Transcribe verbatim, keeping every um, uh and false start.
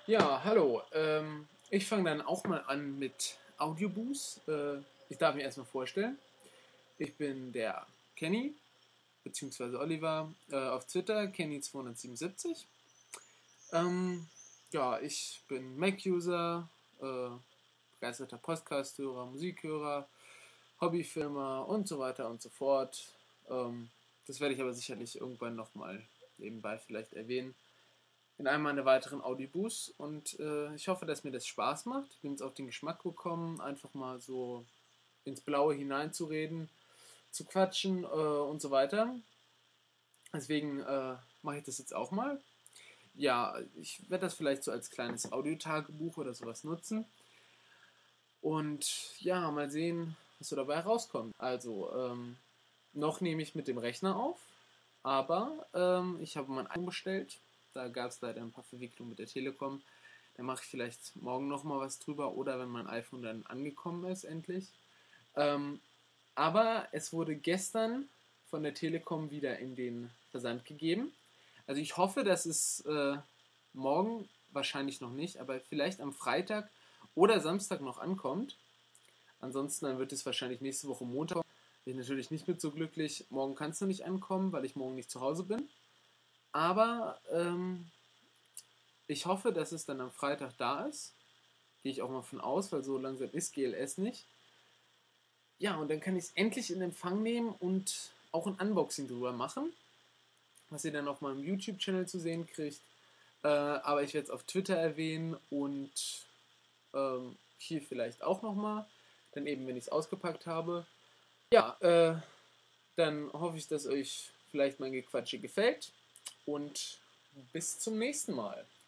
Ja, hallo. Ähm, ich fange dann auch mal an mit Audioboost. Äh, ich darf mich erstmal vorstellen. Ich bin der Kenny, beziehungsweise Oliver, äh, auf Twitter, Kenny zweihundertsiebenundsiebzig. Ähm, ja, ich bin Mac-User, äh, begeisterter Podcast-Hörer, Musikhörer, Hobbyfilmer und so weiter und so fort. Ähm, das werde ich aber sicherlich irgendwann nochmal nebenbei vielleicht erwähnen in einem meiner weiteren Audioboosts und äh, ich hoffe, dass mir das Spaß macht. Ich bin jetzt auf den Geschmack gekommen, einfach mal so ins Blaue hineinzureden, zu quatschen äh, und so weiter. Deswegen äh, mache ich das jetzt auch mal. Ja, ich werde das vielleicht so als kleines Audiotagebuch oder sowas nutzen und ja, mal sehen, was so dabei rauskommt. Also, ähm, noch nehme ich mit dem Rechner auf, aber ähm, ich habe mein iPhone bestellt. Da gab es leider ein paar Verwicklungen mit der Telekom. Da mache ich vielleicht morgen nochmal was drüber oder wenn mein iPhone dann angekommen ist, endlich. Ähm, aber es wurde gestern von der Telekom wieder in den Versand gegeben. Also ich hoffe, dass es äh, morgen, wahrscheinlich noch nicht, aber vielleicht am Freitag oder Samstag noch ankommt. Ansonsten dann wird es wahrscheinlich nächste Woche Montag kommen. Bin ich natürlich nicht mit so glücklich. Morgen kannst du nicht ankommen, weil ich morgen nicht zu Hause bin. Aber ähm, ich hoffe, dass es dann am Freitag da ist. Gehe ich auch mal von aus, weil so langsam ist G L S nicht. Ja, und dann kann ich es endlich in Empfang nehmen und auch ein Unboxing drüber machen, was ihr dann auf meinem YouTube-Channel zu sehen kriegt. Äh, aber ich werde es auf Twitter erwähnen und ähm, hier vielleicht auch nochmal. Dann eben, wenn ich es ausgepackt habe. Ja, äh, dann hoffe ich, dass euch vielleicht mein Gequatsche gefällt und bis zum nächsten Mal.